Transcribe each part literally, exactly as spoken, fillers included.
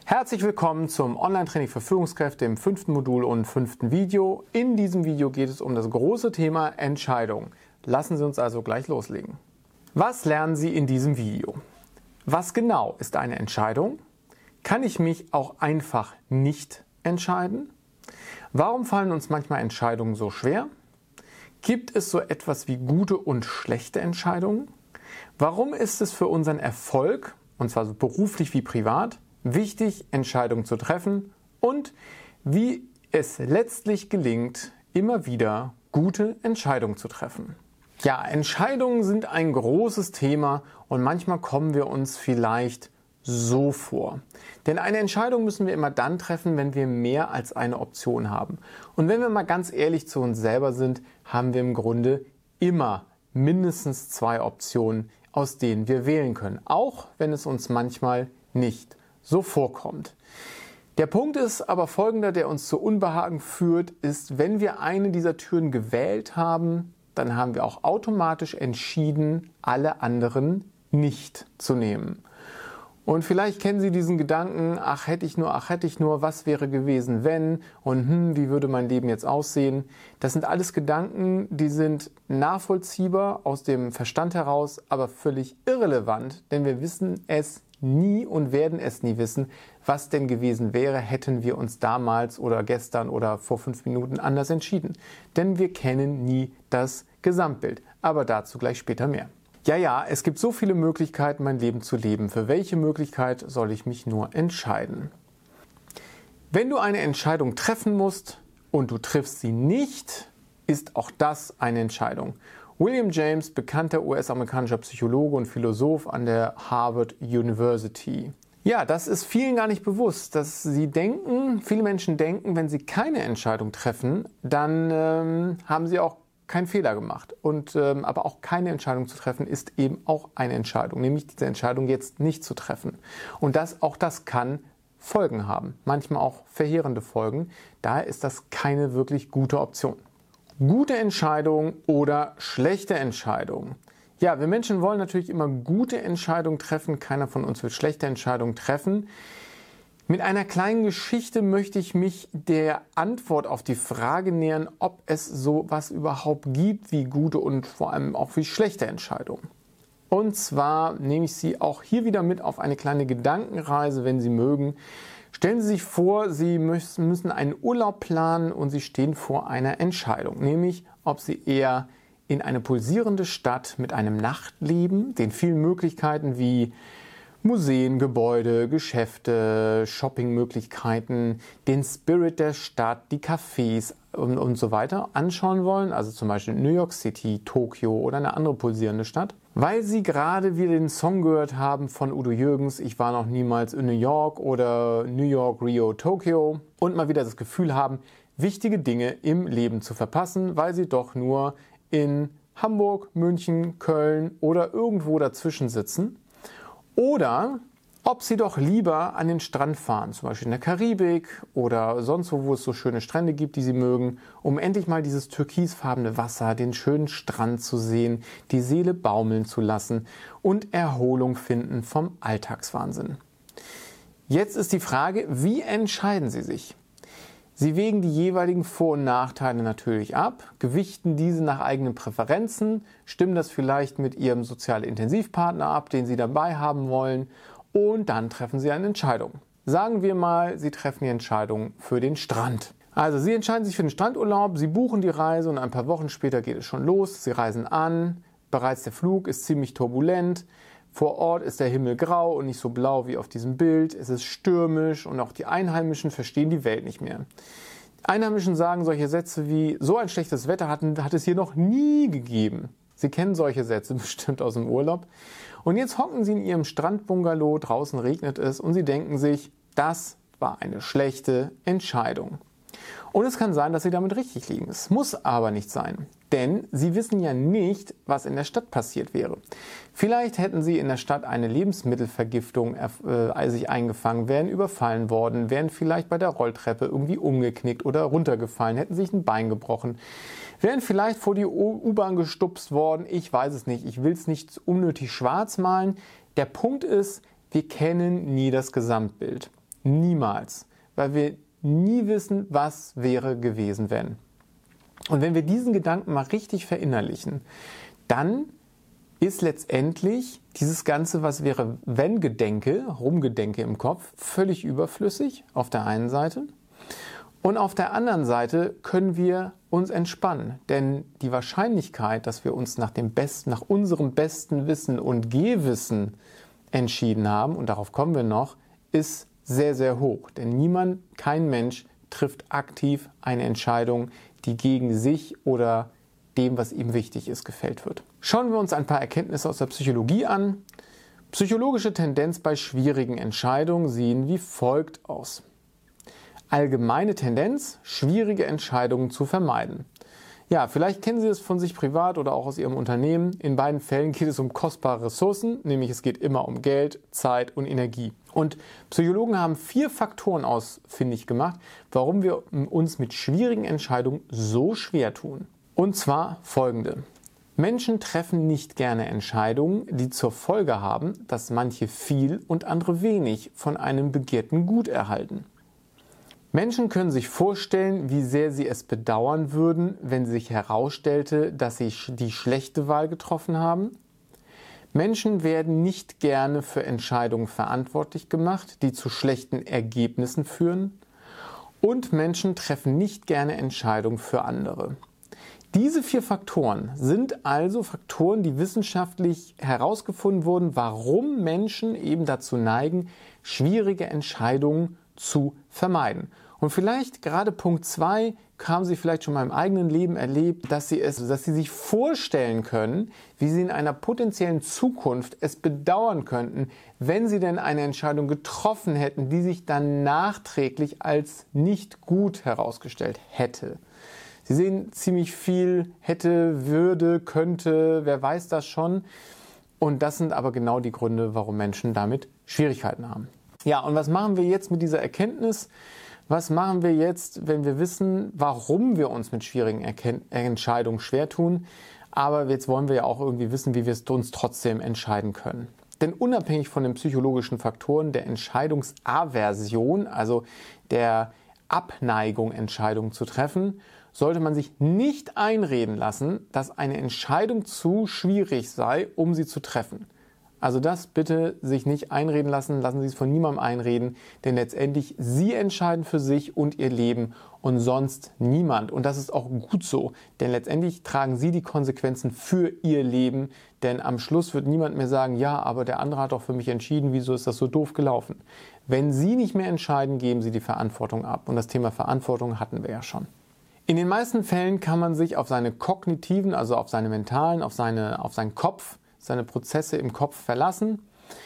Herzlich willkommen zum Online-Training für Führungskräfte im fünften Modul und fünften Video. In diesem Video geht es um das große Thema Entscheidung. Lassen Sie uns also gleich loslegen. Was lernen Sie in diesem Video? Was genau ist eine Entscheidung? Kann ich mich auch einfach nicht entscheiden? Warum fallen uns manchmal Entscheidungen so schwer? Gibt es so etwas wie gute und schlechte Entscheidungen? Warum ist es für unseren Erfolg, und zwar so beruflich wie privat, wichtig, Entscheidungen zu treffen und wie es letztlich gelingt, immer wieder gute Entscheidungen zu treffen? Ja, Entscheidungen sind ein großes Thema und manchmal kommen wir uns vielleicht so vor. Denn eine Entscheidung müssen wir immer dann treffen, wenn wir mehr als eine Option haben. Und wenn wir mal ganz ehrlich zu uns selber sind, haben wir im Grunde immer mindestens zwei Optionen, aus denen wir wählen können, auch wenn es uns manchmal nicht so vorkommt. Der Punkt ist aber folgender, der uns zu Unbehagen führt, ist, wenn wir eine dieser Türen gewählt haben, dann haben wir auch automatisch entschieden, alle anderen nicht zu nehmen. Und vielleicht kennen Sie diesen Gedanken, ach hätte ich nur, ach hätte ich nur, was wäre gewesen, wenn und hm, wie würde mein Leben jetzt aussehen? Das sind alles Gedanken, die sind nachvollziehbar aus dem Verstand heraus, aber völlig irrelevant, denn wir wissen es nie und werden es nie wissen, was denn gewesen wäre, hätten wir uns damals oder gestern oder vor fünf Minuten anders entschieden. Denn wir kennen nie das Gesamtbild. Aber dazu gleich später mehr. Ja, ja, es gibt so viele Möglichkeiten, mein Leben zu leben. Für welche Möglichkeit soll ich mich nur entscheiden? Wenn du eine Entscheidung treffen musst und du triffst sie nicht, ist auch das eine Entscheidung. William James, bekannter U S-amerikanischer Psychologe und Philosoph an der Harvard University. Ja, das ist vielen gar nicht bewusst, dass sie denken, viele Menschen denken, wenn sie keine Entscheidung treffen, dann ähm, haben sie auch keinen Fehler gemacht. Und, ähm, aber auch keine Entscheidung zu treffen ist eben auch eine Entscheidung, nämlich diese Entscheidung jetzt nicht zu treffen. Und das, auch das kann Folgen haben, manchmal auch verheerende Folgen. Daher ist das keine wirklich gute Option. Gute Entscheidung oder schlechte Entscheidung. Ja, wir Menschen wollen natürlich immer gute Entscheidungen treffen. Keiner von uns will schlechte Entscheidungen treffen. Mit einer kleinen Geschichte möchte ich mich der Antwort auf die Frage nähern, ob es so was überhaupt gibt wie gute und vor allem auch wie schlechte Entscheidungen. Und zwar nehme ich Sie auch hier wieder mit auf eine kleine Gedankenreise, wenn Sie mögen. Stellen Sie sich vor, Sie müssen einen Urlaub planen und Sie stehen vor einer Entscheidung, nämlich ob Sie eher in eine pulsierende Stadt mit einem Nachtleben, den vielen Möglichkeiten wie Museen, Gebäude, Geschäfte, Shoppingmöglichkeiten, den Spirit der Stadt, die Cafés und, und so weiter anschauen wollen, also zum Beispiel New York City, Tokio oder eine andere pulsierende Stadt, weil Sie gerade wieder den Song gehört haben von Udo Jürgens, ich war noch niemals in New York oder New York, Rio, Tokio und mal wieder das Gefühl haben, wichtige Dinge im Leben zu verpassen, weil Sie doch nur in Hamburg, München, Köln oder irgendwo dazwischen sitzen. Oder ob Sie doch lieber an den Strand fahren, zum Beispiel in der Karibik oder sonst wo, wo es so schöne Strände gibt, die Sie mögen, um endlich mal dieses türkisfarbene Wasser, den schönen Strand zu sehen, die Seele baumeln zu lassen und Erholung finden vom Alltagswahnsinn. Jetzt ist die Frage, wie entscheiden Sie sich? Sie wägen die jeweiligen Vor- und Nachteile natürlich ab, gewichten diese nach eigenen Präferenzen, stimmen das vielleicht mit Ihrem Sozial-Intensivpartner ab, den Sie dabei haben wollen, und dann treffen Sie eine Entscheidung. Sagen wir mal, Sie treffen die Entscheidung für den Strand. Also Sie entscheiden sich für den Strandurlaub, Sie buchen die Reise und ein paar Wochen später geht es schon los. Sie reisen an, bereits der Flug ist ziemlich turbulent. Vor Ort ist der Himmel grau und nicht so blau wie auf diesem Bild. Es ist stürmisch und auch die Einheimischen verstehen die Welt nicht mehr. Die Einheimischen sagen solche Sätze wie, so ein schlechtes Wetter hat, hat es hier noch nie gegeben. Sie kennen solche Sätze bestimmt aus dem Urlaub. Und jetzt hocken Sie in Ihrem Strandbungalow, draußen regnet es und Sie denken sich, das war eine schlechte Entscheidung. Und es kann sein, dass Sie damit richtig liegen. Es muss aber nicht sein, denn Sie wissen ja nicht, was in der Stadt passiert wäre. Vielleicht hätten Sie in der Stadt eine Lebensmittelvergiftung äh, sich eingefangen, wären überfallen worden, wären vielleicht bei der Rolltreppe irgendwie umgeknickt oder runtergefallen, hätten sich ein Bein gebrochen, wären vielleicht vor die U-Bahn gestupst worden. Ich weiß es nicht, ich will es nicht unnötig schwarz malen. Der Punkt ist, wir kennen nie das Gesamtbild. Niemals. Weil wir nie wissen, was wäre gewesen, wenn. Und wenn wir diesen Gedanken mal richtig verinnerlichen, dann ist letztendlich dieses ganze was wäre wenn Gedenke, Rumgedenke im Kopf, völlig überflüssig auf der einen Seite. Und auf der anderen Seite können wir uns entspannen, denn die Wahrscheinlichkeit, dass wir uns nach dem besten, nach unserem besten Wissen und Gehwissen entschieden haben, und darauf kommen wir noch, ist sehr, sehr hoch. Denn niemand, kein Mensch trifft aktiv eine Entscheidung, die gegen sich oder dem, was ihm wichtig ist, gefällt wird. Schauen wir uns ein paar Erkenntnisse aus der Psychologie an. Psychologische Tendenz bei schwierigen Entscheidungen sehen wie folgt aus. Allgemeine Tendenz, schwierige Entscheidungen zu vermeiden. Ja, vielleicht kennen Sie es von sich privat oder auch aus Ihrem Unternehmen. In beiden Fällen geht es um kostbare Ressourcen, nämlich es geht immer um Geld, Zeit und Energie. Und Psychologen haben vier Faktoren ausfindig gemacht, warum wir uns mit schwierigen Entscheidungen so schwer tun. Und zwar folgende. Menschen treffen nicht gerne Entscheidungen, die zur Folge haben, dass manche viel und andere wenig von einem begehrten Gut erhalten. Menschen können sich vorstellen, wie sehr sie es bedauern würden, wenn sich herausstellte, dass sie die schlechte Wahl getroffen haben. Menschen werden nicht gerne für Entscheidungen verantwortlich gemacht, die zu schlechten Ergebnissen führen. Und Menschen treffen nicht gerne Entscheidungen für andere. Diese vier Faktoren sind also Faktoren, die wissenschaftlich herausgefunden wurden, warum Menschen eben dazu neigen, schwierige Entscheidungen zu vermeiden. Und vielleicht gerade Punkt zwei haben Sie vielleicht schon mal im eigenen Leben erlebt, dass Sie es, dass Sie sich vorstellen können, wie Sie in einer potenziellen Zukunft es bedauern könnten, wenn Sie denn eine Entscheidung getroffen hätten, die sich dann nachträglich als nicht gut herausgestellt hätte. Sie sehen ziemlich viel hätte, würde, könnte, wer weiß das schon. Und das sind aber genau die Gründe, warum Menschen damit Schwierigkeiten haben. Ja, und was machen wir jetzt mit dieser Erkenntnis? Was machen wir jetzt, wenn wir wissen, warum wir uns mit schwierigen Erken- Entscheidungen schwer tun? Aber jetzt wollen wir ja auch irgendwie wissen, wie wir es uns trotzdem entscheiden können. Denn unabhängig von den psychologischen Faktoren der Entscheidungsaversion, also der Abneigung, Entscheidungen zu treffen, sollte man sich nicht einreden lassen, dass eine Entscheidung zu schwierig sei, um sie zu treffen. Also das bitte sich nicht einreden lassen, lassen Sie es von niemandem einreden, denn letztendlich Sie entscheiden für sich und Ihr Leben und sonst niemand. Und das ist auch gut so, denn letztendlich tragen Sie die Konsequenzen für Ihr Leben, denn am Schluss wird niemand mehr sagen, ja, aber der andere hat doch für mich entschieden, wieso ist das so doof gelaufen? Wenn Sie nicht mehr entscheiden, geben Sie die Verantwortung ab. Und das Thema Verantwortung hatten wir ja schon. In den meisten Fällen kann man sich auf seine kognitiven, also auf seine mentalen, auf, seine, auf seinen Kopf, seine Prozesse im Kopf verlassen,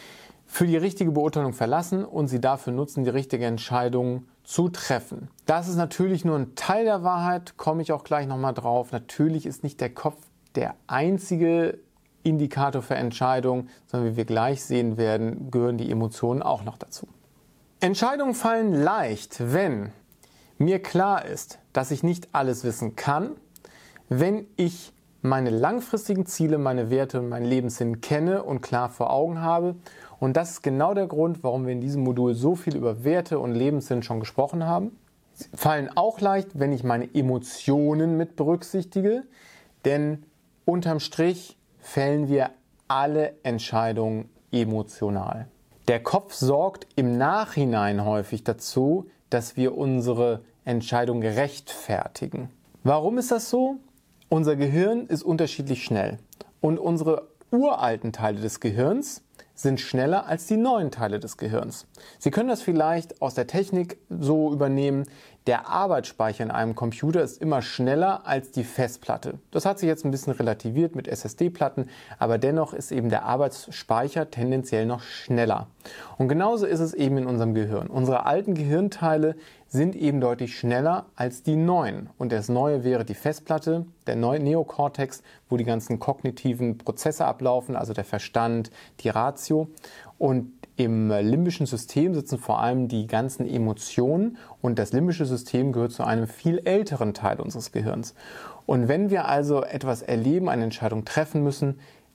für die richtige Beurteilung verlassen und sie dafür nutzen, die richtige Entscheidung zu treffen. Das ist natürlich nur ein Teil der Wahrheit, komme ich auch gleich nochmal drauf. Natürlich ist nicht der Kopf der einzige Indikator für Entscheidungen, sondern wie wir gleich sehen werden, gehören die Emotionen auch noch dazu. Entscheidungen fallen leicht, wenn mir klar ist, dass ich nicht alles wissen kann, wenn ich meine langfristigen Ziele, meine Werte und meinen Lebenssinn kenne und klar vor Augen habe. Und das ist genau der Grund, warum wir in diesem Modul so viel über Werte und Lebenssinn schon gesprochen haben. Sie fallen auch leicht, wenn ich meine Emotionen mit berücksichtige, denn unterm Strich fällen wir alle Entscheidungen emotional. Der Kopf sorgt im Nachhinein häufig dazu, dass wir unsere Entscheidung rechtfertigen. Warum ist das so? Unser Gehirn ist unterschiedlich schnell und unsere uralten Teile des Gehirns sind schneller als die neuen Teile des Gehirns. Sie können das vielleicht aus der Technik so übernehmen. Der Arbeitsspeicher in einem Computer ist immer schneller als die Festplatte. Das hat sich jetzt ein bisschen relativiert mit S S D-Platten, aber dennoch ist eben der Arbeitsspeicher tendenziell noch schneller. Und genauso ist es eben in unserem Gehirn. Unsere alten Gehirnteile sind eben deutlich schneller als die neuen. Und das Neue wäre die Festplatte, der neue Neokortex, wo die ganzen kognitiven Prozesse ablaufen, also der Verstand, die Ratio. Und im limbischen System sitzen vor allem die ganzen Emotionen und das limbische System gehört zu einem viel älteren Teil unseres Gehirns. Und wenn wir also etwas erleben, eine Entscheidung treffen müssen,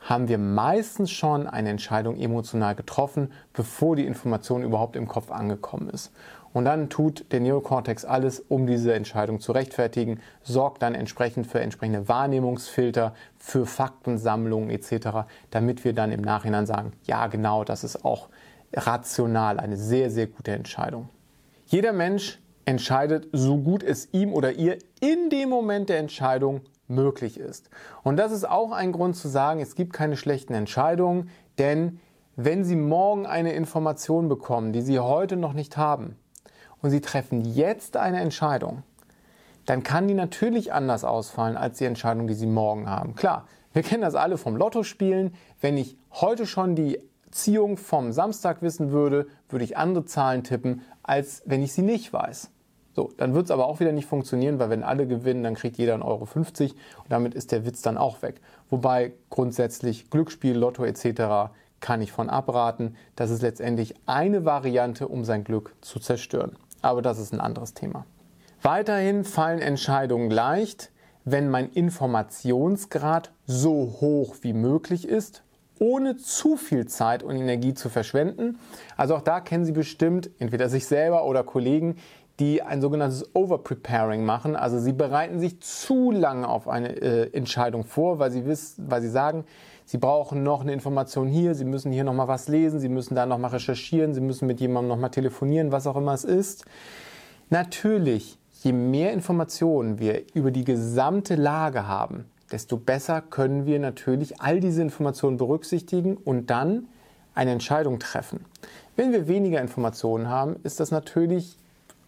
haben wir meistens schon eine Entscheidung emotional getroffen, bevor die Information überhaupt im Kopf angekommen ist. Und dann tut der Neokortex alles, um diese Entscheidung zu rechtfertigen, sorgt dann entsprechend für entsprechende Wahrnehmungsfilter, für Faktensammlungen et cetera, damit wir dann im Nachhinein sagen, ja genau, das ist auch rational eine sehr, sehr gute Entscheidung. Jeder Mensch entscheidet, so gut es ihm oder ihr in dem Moment der Entscheidung möglich ist. Und das ist auch ein Grund zu sagen, es gibt keine schlechten Entscheidungen, denn wenn Sie morgen eine Information bekommen, die Sie heute noch nicht haben, und Sie treffen jetzt eine Entscheidung, dann kann die natürlich anders ausfallen als die Entscheidung, die Sie morgen haben. Klar, wir kennen das alle vom Lottospielen. Wenn ich heute schon die Ziehung vom Samstag wissen würde, würde ich andere Zahlen tippen, als wenn ich sie nicht weiß. So, dann wird es aber auch wieder nicht funktionieren, weil wenn alle gewinnen, dann kriegt jeder einen Euro fünfzig und damit ist der Witz dann auch weg. Wobei grundsätzlich Glücksspiel, Lotto et cetera kann ich von abraten. Das ist letztendlich eine Variante, um sein Glück zu zerstören. Aber das ist ein anderes Thema. Weiterhin fallen Entscheidungen leicht, wenn mein Informationsgrad so hoch wie möglich ist, ohne zu viel Zeit und Energie zu verschwenden. Also auch da kennen Sie bestimmt entweder sich selber oder Kollegen, die ein sogenanntes Overpreparing machen. Also sie bereiten sich zu lange auf eine äh, Entscheidung vor, weil sie wissen, weil sie sagen, sie brauchen noch eine Information hier, sie müssen hier noch mal was lesen, sie müssen da noch mal recherchieren, sie müssen mit jemandem noch mal telefonieren, was auch immer es ist. Natürlich, je mehr Informationen wir über die gesamte Lage haben, desto besser können wir natürlich all diese Informationen berücksichtigen und dann eine Entscheidung treffen. Wenn wir weniger Informationen haben, ist das natürlich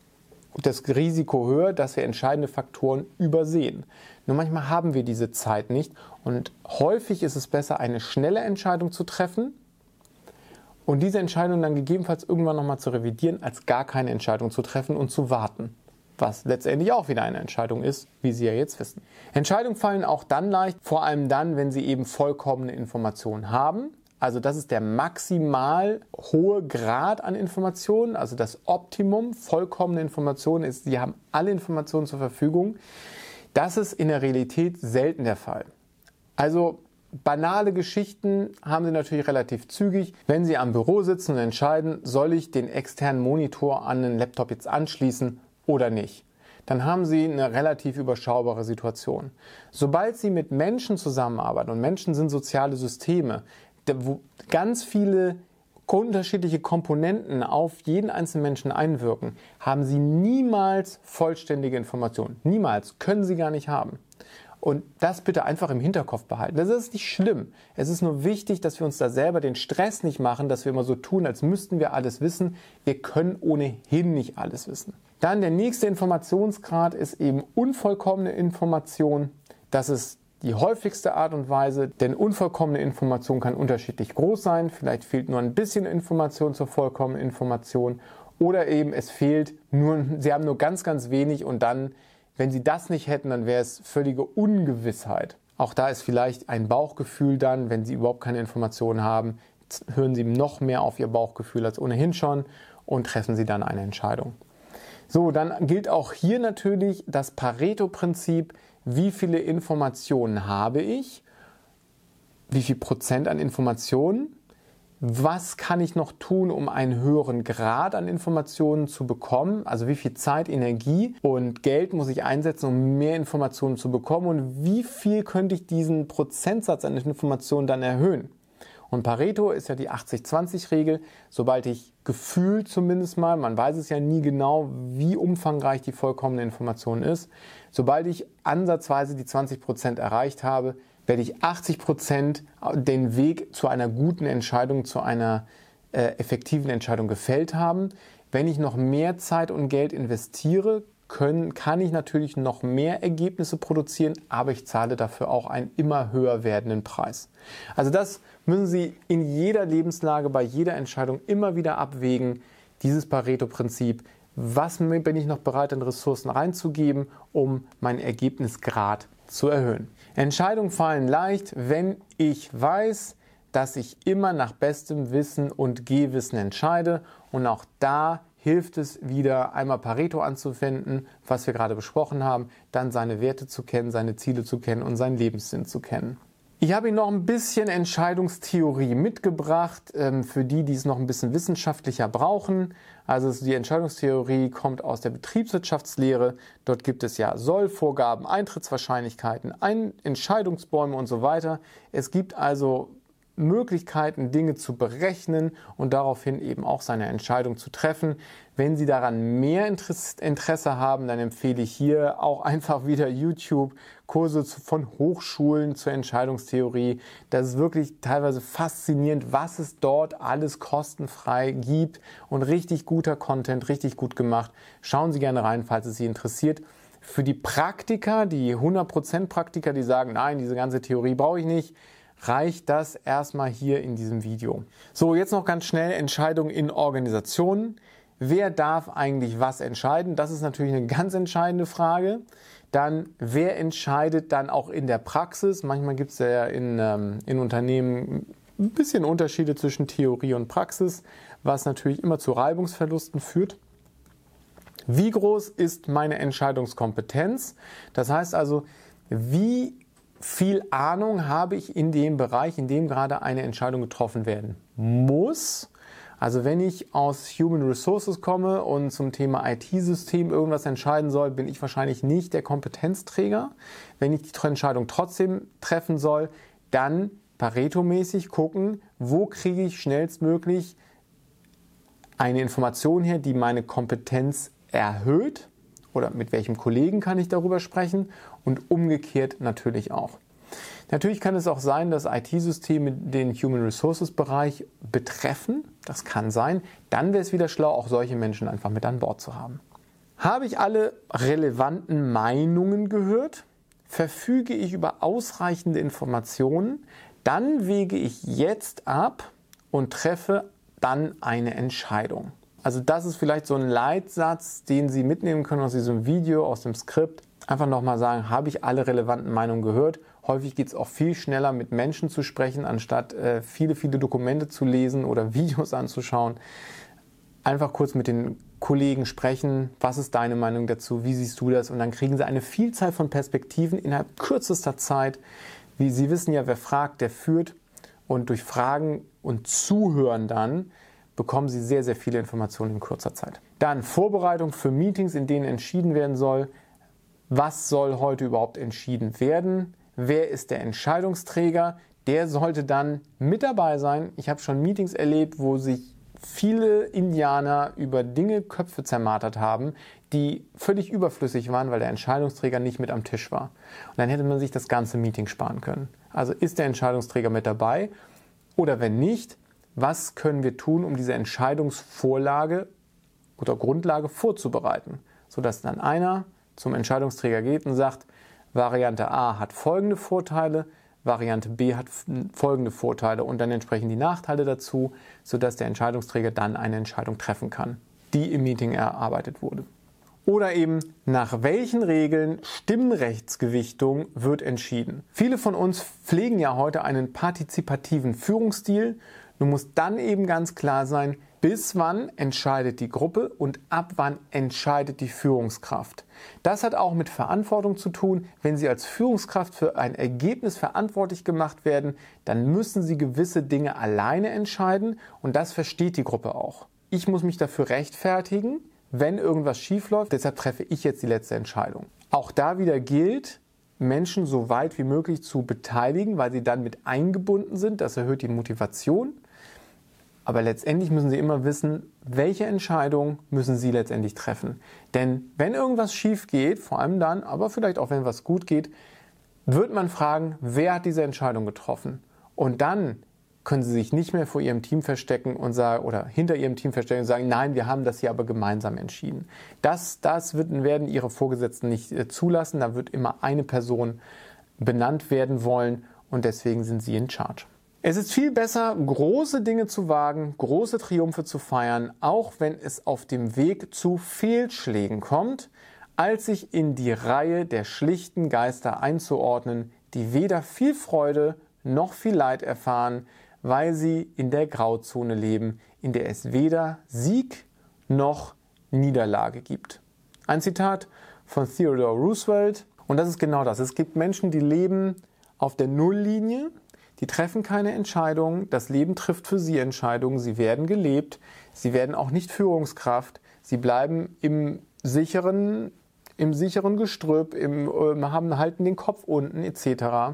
das Risiko höher, dass wir entscheidende Faktoren übersehen. Nur manchmal haben wir diese Zeit nicht und häufig ist es besser, eine schnelle Entscheidung zu treffen und diese Entscheidung dann gegebenenfalls irgendwann nochmal zu revidieren, als gar keine Entscheidung zu treffen und zu warten. Was letztendlich auch wieder eine Entscheidung ist, wie Sie ja jetzt wissen. Entscheidungen fallen auch dann leicht, vor allem dann, wenn Sie eben vollkommene Informationen haben. Also das ist der maximal hohe Grad an Informationen, also das Optimum, vollkommene Informationen ist, Sie haben alle Informationen zur Verfügung. Das ist in der Realität selten der Fall. Also banale Geschichten haben Sie natürlich relativ zügig. Wenn Sie am Büro sitzen und entscheiden, soll ich den externen Monitor an den Laptop jetzt anschließen oder nicht, dann haben Sie eine relativ überschaubare Situation. Sobald Sie mit Menschen zusammenarbeiten, und Menschen sind soziale Systeme, wo ganz viele unterschiedliche Komponenten auf jeden einzelnen Menschen einwirken, haben Sie niemals vollständige Informationen. Niemals. Können Sie gar nicht haben. Und das bitte einfach im Hinterkopf behalten. Das ist nicht schlimm. Es ist nur wichtig, dass wir uns da selber den Stress nicht machen, dass wir immer so tun, als müssten wir alles wissen. Wir können ohnehin nicht alles wissen. Dann der nächste Informationsgrad ist eben unvollkommene Information. Das ist die häufigste Art und Weise, denn unvollkommene Information kann unterschiedlich groß sein. Vielleicht fehlt nur ein bisschen Information zur vollkommenen Information oder eben es fehlt nur, Sie haben nur ganz, ganz wenig und dann, wenn Sie das nicht hätten, dann wäre es völlige Ungewissheit. Auch da ist vielleicht ein Bauchgefühl dann, wenn Sie überhaupt keine Informationen haben, hören Sie noch mehr auf Ihr Bauchgefühl als ohnehin schon und treffen Sie dann eine Entscheidung. So, dann gilt auch hier natürlich das Pareto-Prinzip. Wie viele Informationen habe ich? Wie viel Prozent an Informationen? Was kann ich noch tun, um einen höheren Grad an Informationen zu bekommen? Also wie viel Zeit, Energie und Geld muss ich einsetzen, um mehr Informationen zu bekommen? Und wie viel könnte ich diesen Prozentsatz an Informationen dann erhöhen? Und Pareto ist ja die achtzig zwanzig Regel. Sobald ich gefühlt zumindest mal, man weiß es ja nie genau, wie umfangreich die vollkommene Information ist, sobald ich ansatzweise die zwanzig Prozent erreicht habe, werde ich achtzig Prozent den Weg zu einer guten Entscheidung, zu einer äh, effektiven Entscheidung gefällt haben. Wenn ich noch mehr Zeit und Geld investiere, können, kann ich natürlich noch mehr Ergebnisse produzieren, aber ich zahle dafür auch einen immer höher werdenden Preis. Also das müssen Sie in jeder Lebenslage, bei jeder Entscheidung immer wieder abwägen, dieses Pareto-Prinzip. Was bin ich noch bereit, an Ressourcen reinzugeben, um meinen Ergebnisgrad zu erhöhen? Entscheidungen fallen leicht, wenn ich weiß, dass ich immer nach bestem Wissen und Gehwissen entscheide. Und auch da hilft es wieder, einmal Pareto anzuwenden, was wir gerade besprochen haben, dann seine Werte zu kennen, seine Ziele zu kennen und seinen Lebenssinn zu kennen. Ich habe Ihnen noch ein bisschen Entscheidungstheorie mitgebracht, für die, die es noch ein bisschen wissenschaftlicher brauchen. Also die Entscheidungstheorie kommt aus der Betriebswirtschaftslehre. Dort gibt es ja Sollvorgaben, Eintrittswahrscheinlichkeiten, Entscheidungsbäume und so weiter. Es gibt also Möglichkeiten, Dinge zu berechnen und daraufhin eben auch seine Entscheidung zu treffen. Wenn Sie daran mehr Interesse haben, dann empfehle ich hier auch einfach wieder YouTube-Kurse von Hochschulen zur Entscheidungstheorie. Das ist wirklich teilweise faszinierend, was es dort alles kostenfrei gibt und richtig guter Content, richtig gut gemacht. Schauen Sie gerne rein, falls es Sie interessiert. Für die Praktiker, die hundert Prozent Praktiker, die sagen, nein, diese ganze Theorie brauche ich nicht, reicht das erstmal hier in diesem Video. So, jetzt noch ganz schnell Entscheidungen in Organisationen. Wer darf eigentlich was entscheiden? Das ist natürlich eine ganz entscheidende Frage. Dann, wer entscheidet dann auch in der Praxis? Manchmal gibt es ja in, ähm, in Unternehmen ein bisschen Unterschiede zwischen Theorie und Praxis, was natürlich immer zu Reibungsverlusten führt. Wie groß ist meine Entscheidungskompetenz? Das heißt also, wie viel Ahnung habe ich in dem Bereich, in dem gerade eine Entscheidung getroffen werden muss. Also wenn ich aus Human Resources komme und zum Thema I T-System irgendwas entscheiden soll, bin ich wahrscheinlich nicht der Kompetenzträger. Wenn ich die Entscheidung trotzdem treffen soll, dann Pareto-mäßig gucken, wo kriege ich schnellstmöglich eine Information her, die meine Kompetenz erhöht. Oder mit welchem Kollegen kann ich darüber sprechen und umgekehrt natürlich auch. Natürlich kann es auch sein, dass I T-Systeme den Human Resources Bereich betreffen. Das kann sein. Dann wäre es wieder schlau, auch solche Menschen einfach mit an Bord zu haben. Habe ich alle relevanten Meinungen gehört? Verfüge ich über ausreichende Informationen? Dann wege ich jetzt ab und treffe dann eine Entscheidung. Also das ist vielleicht so ein Leitsatz, den Sie mitnehmen können aus diesem Video, aus dem Skript. Einfach nochmal sagen, habe ich alle relevanten Meinungen gehört? Häufig geht es auch viel schneller, mit Menschen zu sprechen, anstatt äh, viele, viele Dokumente zu lesen oder Videos anzuschauen. Einfach kurz mit den Kollegen sprechen. Was ist deine Meinung dazu? Wie siehst du das? Und dann kriegen Sie eine Vielzahl von Perspektiven innerhalb kürzester Zeit. Wie Sie wissen ja, wer fragt, der führt. Und durch Fragen und Zuhören dann bekommen Sie sehr, sehr viele Informationen in kurzer Zeit. Dann Vorbereitung für Meetings, in denen entschieden werden soll. Was soll heute überhaupt entschieden werden? Wer ist der Entscheidungsträger? Der sollte dann mit dabei sein. Ich habe schon Meetings erlebt, wo sich viele Indianer über Dinge Köpfe zermartert haben, die völlig überflüssig waren, weil der Entscheidungsträger nicht mit am Tisch war. Und dann hätte man sich das ganze Meeting sparen können. Also ist der Entscheidungsträger mit dabei? Oder wenn nicht, was können wir tun, um diese Entscheidungsvorlage oder Grundlage vorzubereiten, sodass dann einer zum Entscheidungsträger geht und sagt, Variante A hat folgende Vorteile, Variante B hat folgende Vorteile und dann entsprechen die Nachteile dazu, sodass der Entscheidungsträger dann eine Entscheidung treffen kann, die im Meeting erarbeitet wurde. Oder eben, nach welchen Regeln Stimmrechtsgewichtung wird entschieden. Viele von uns pflegen ja heute einen partizipativen Führungsstil. Nun muss dann eben ganz klar sein, bis wann entscheidet die Gruppe und ab wann entscheidet die Führungskraft. Das hat auch mit Verantwortung zu tun. Wenn Sie als Führungskraft für ein Ergebnis verantwortlich gemacht werden, dann müssen Sie gewisse Dinge alleine entscheiden und das versteht die Gruppe auch. Ich muss mich dafür rechtfertigen, wenn irgendwas schief läuft, deshalb treffe ich jetzt die letzte Entscheidung. Auch da wieder gilt, Menschen so weit wie möglich zu beteiligen, weil sie dann mit eingebunden sind. Das erhöht die Motivation. Aber letztendlich müssen Sie immer wissen, welche Entscheidung müssen Sie letztendlich treffen. Denn wenn irgendwas schief geht, vor allem dann, aber vielleicht auch wenn was gut geht, wird man fragen, wer hat diese Entscheidung getroffen? Und dann können Sie sich nicht mehr vor Ihrem Team verstecken und sagen, oder hinter Ihrem Team verstecken und sagen, nein, wir haben das hier aber gemeinsam entschieden. Das, das wird, werden Ihre Vorgesetzten nicht äh, zulassen. Da wird immer eine Person benannt werden wollen und deswegen sind Sie in charge. Es ist viel besser, große Dinge zu wagen, große Triumphe zu feiern, auch wenn es auf dem Weg zu Fehlschlägen kommt, als sich in die Reihe der schlichten Geister einzuordnen, die weder viel Freude noch viel Leid erfahren, weil sie in der Grauzone leben, in der es weder Sieg noch Niederlage gibt. Ein Zitat von Theodore Roosevelt und das ist genau das. Es gibt Menschen, die leben auf der Nulllinie. Die treffen keine Entscheidungen. Das Leben trifft für sie Entscheidungen. Sie werden gelebt. Sie werden auch nicht Führungskraft. Sie bleiben im sicheren, im sicheren Gestrüpp, im, äh, haben, halten den Kopf unten et cetera.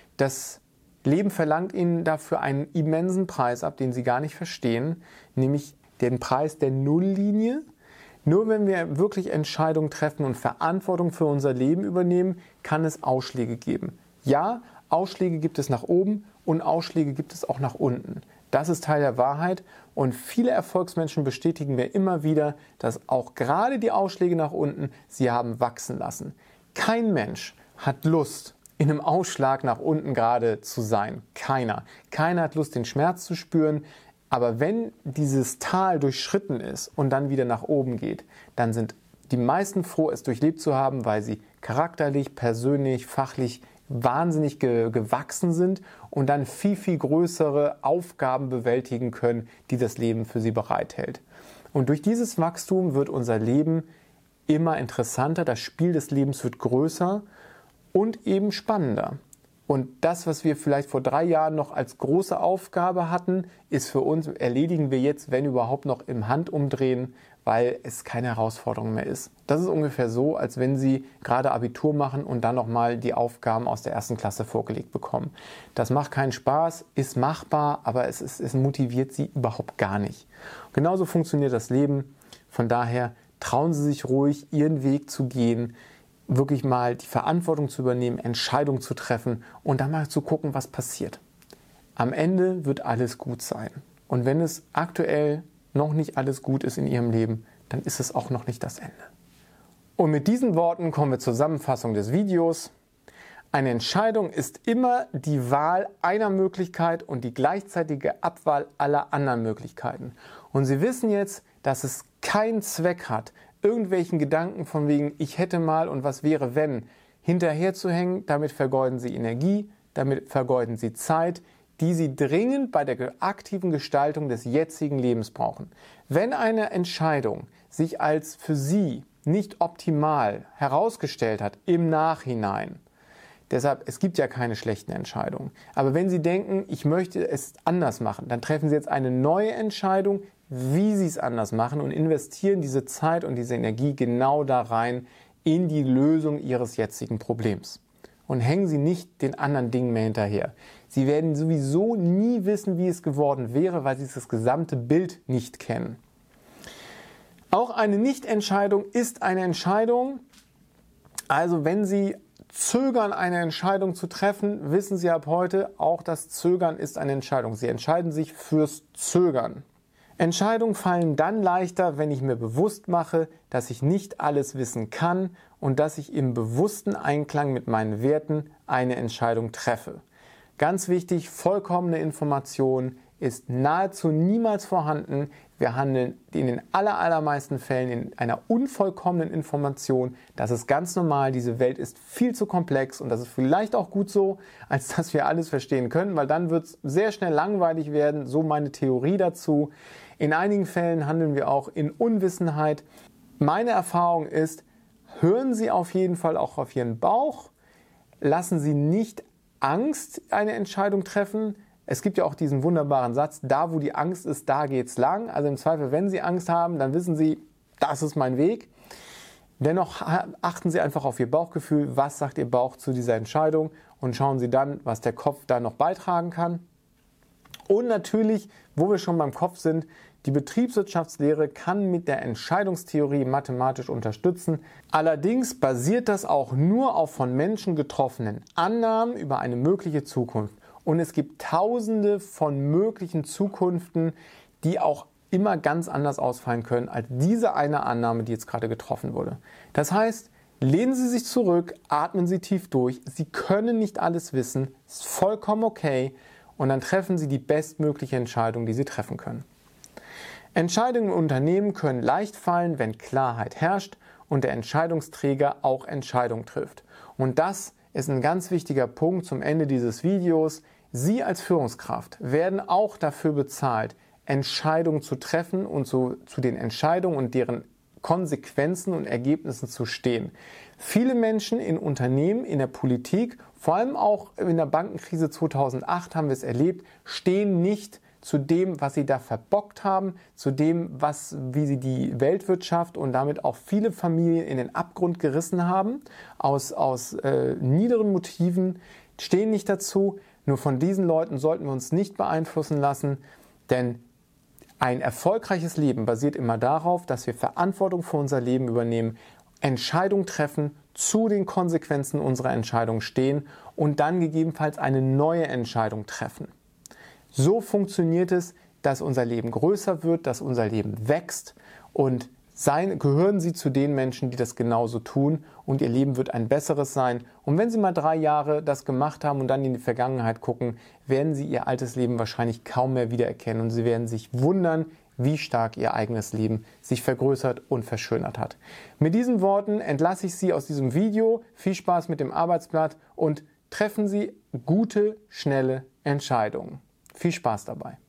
Das Leben verlangt ihnen dafür einen immensen Preis ab, den sie gar nicht verstehen, nämlich den Preis der Nulllinie. Nur wenn wir wirklich Entscheidungen treffen und Verantwortung für unser Leben übernehmen, kann es Ausschläge geben. Ja, Ausschläge gibt es nach oben und Ausschläge gibt es auch nach unten. Das ist Teil der Wahrheit und viele Erfolgsmenschen bestätigen mir immer wieder, dass auch gerade die Ausschläge nach unten sie haben wachsen lassen. Kein Mensch hat Lust, in einem Ausschlag nach unten gerade zu sein. Keiner. Keiner hat Lust, den Schmerz zu spüren. Aber wenn dieses Tal durchschritten ist und dann wieder nach oben geht, dann sind die meisten froh, es durchlebt zu haben, weil sie charakterlich, persönlich, fachlich wahnsinnig ge- gewachsen sind und dann viel, viel größere Aufgaben bewältigen können, die das Leben für sie bereithält. Und durch dieses Wachstum wird unser Leben immer interessanter, das Spiel des Lebens wird größer und eben spannender. Und das, was wir vielleicht vor drei Jahren noch als große Aufgabe hatten, ist für uns, erledigen wir jetzt, wenn überhaupt, noch im Handumdrehen, weil es keine Herausforderung mehr ist. Das ist ungefähr so, als wenn Sie gerade Abitur machen und dann nochmal die Aufgaben aus der ersten Klasse vorgelegt bekommen. Das macht keinen Spaß, ist machbar, aber es, ist, es motiviert Sie überhaupt gar nicht. Genauso funktioniert das Leben. Von daher trauen Sie sich ruhig, Ihren Weg zu gehen, wirklich mal die Verantwortung zu übernehmen, Entscheidungen zu treffen und dann mal zu gucken, was passiert. Am Ende wird alles gut sein. Und wenn es aktuell noch nicht alles gut ist in Ihrem Leben, dann ist es auch noch nicht das Ende. Und mit diesen Worten kommen wir zur Zusammenfassung des Videos. Eine Entscheidung ist immer die Wahl einer Möglichkeit und die gleichzeitige Abwahl aller anderen Möglichkeiten. Und Sie wissen jetzt, dass es keinen Zweck hat, irgendwelchen Gedanken von wegen, ich hätte mal und was wäre wenn, hinterher zu hängen. Damit vergeuden Sie Energie, damit vergeuden Sie Zeit, die Sie dringend bei der aktiven Gestaltung des jetzigen Lebens brauchen. Wenn eine Entscheidung sich als für Sie nicht optimal herausgestellt hat im Nachhinein, deshalb, es gibt ja keine schlechten Entscheidungen, aber wenn Sie denken, ich möchte es anders machen, dann treffen Sie jetzt eine neue Entscheidung, wie Sie es anders machen und investieren diese Zeit und diese Energie genau da rein in die Lösung Ihres jetzigen Problems. Und hängen Sie nicht den anderen Dingen mehr hinterher. Sie werden sowieso nie wissen, wie es geworden wäre, weil Sie das gesamte Bild nicht kennen. Auch eine Nichtentscheidung ist eine Entscheidung. Also wenn Sie zögern, eine Entscheidung zu treffen, wissen Sie ab heute, auch das Zögern ist eine Entscheidung. Sie entscheiden sich fürs Zögern. Entscheidungen fallen dann leichter, wenn ich mir bewusst mache, dass ich nicht alles wissen kann und dass ich im bewussten Einklang mit meinen Werten eine Entscheidung treffe. Ganz wichtig, vollkommene Information ist nahezu niemals vorhanden. Wir handeln in den aller, allermeisten Fällen in einer unvollkommenen Information. Das ist ganz normal. Diese Welt ist viel zu komplex und das ist vielleicht auch gut so, als dass wir alles verstehen können, weil dann wird es sehr schnell langweilig werden. So meine Theorie dazu. In einigen Fällen handeln wir auch in Unwissenheit. Meine Erfahrung ist, hören Sie auf jeden Fall auch auf Ihren Bauch. Lassen Sie nicht Angst eine Entscheidung treffen. Es gibt ja auch diesen wunderbaren Satz, da wo die Angst ist, da geht's lang. Also im Zweifel, wenn Sie Angst haben, dann wissen Sie, das ist mein Weg. Dennoch achten Sie einfach auf Ihr Bauchgefühl. Was sagt Ihr Bauch zu dieser Entscheidung? Und schauen Sie dann, was der Kopf da noch beitragen kann. Und natürlich, wo wir schon beim Kopf sind, die Betriebswirtschaftslehre kann mit der Entscheidungstheorie mathematisch unterstützen. Allerdings basiert das auch nur auf von Menschen getroffenen Annahmen über eine mögliche Zukunft. Und es gibt tausende von möglichen Zukünften, die auch immer ganz anders ausfallen können als diese eine Annahme, die jetzt gerade getroffen wurde. Das heißt, lehnen Sie sich zurück, atmen Sie tief durch. Sie können nicht alles wissen, ist vollkommen okay. Und dann treffen Sie die bestmögliche Entscheidung, die Sie treffen können. Entscheidungen im Unternehmen können leicht fallen, wenn Klarheit herrscht und der Entscheidungsträger auch Entscheidungen trifft. Und das ist ein ganz wichtiger Punkt zum Ende dieses Videos. Sie als Führungskraft werden auch dafür bezahlt, Entscheidungen zu treffen und zu, zu den Entscheidungen und deren Konsequenzen und Ergebnissen zu stehen. Viele Menschen in Unternehmen, in der Politik vor allem auch in der Bankenkrise zweitausendacht haben wir es erlebt, stehen nicht zu dem, was sie da verbockt haben, zu dem, was, wie sie die Weltwirtschaft und damit auch viele Familien in den Abgrund gerissen haben, aus, aus äh, niederen Motiven, stehen nicht dazu. Nur von diesen Leuten sollten wir uns nicht beeinflussen lassen, denn ein erfolgreiches Leben basiert immer darauf, dass wir Verantwortung für unser Leben übernehmen, Entscheidungen treffen, zu den Konsequenzen unserer Entscheidung stehen und dann gegebenenfalls eine neue Entscheidung treffen. So funktioniert es, dass unser Leben größer wird, dass unser Leben wächst und sein, gehören Sie zu den Menschen, die das genauso tun und Ihr Leben wird ein besseres sein. Und wenn Sie mal drei Jahre das gemacht haben und dann in die Vergangenheit gucken, werden Sie Ihr altes Leben wahrscheinlich kaum mehr wiedererkennen und Sie werden sich wundern, wie stark Ihr eigenes Leben sich vergrößert und verschönert hat. Mit diesen Worten entlasse ich Sie aus diesem Video. Viel Spaß mit dem Arbeitsblatt und treffen Sie gute, schnelle Entscheidungen. Viel Spaß dabei.